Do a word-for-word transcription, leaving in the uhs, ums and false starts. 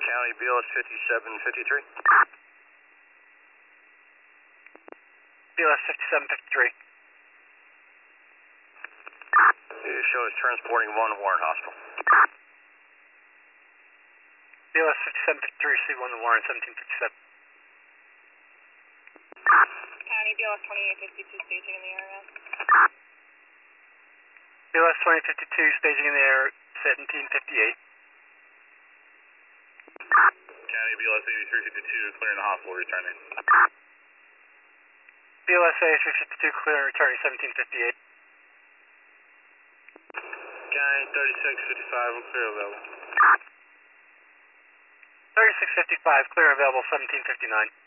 County B L S fifty-seven fifty-three. B L S fifty-seven fifty-three. You show us transporting one to Warren Hospital. B L S fifty-seven fifty-three, C one to Warren, seventeen fifty-seven. County B L S twenty-eight fifty-two, staging in the area. B L S twenty fifty-two, staging in the air, seventeen fifty-eight. County B L S eighty-three fifty-two, clearing the hospital, returning. B L S eighty-three fifty-two, clear and returning, seventeen fifty-eight. County thirty-six fifty-five, clear available. thirty-six fifty-five, clear and available, seventeen fifty-nine.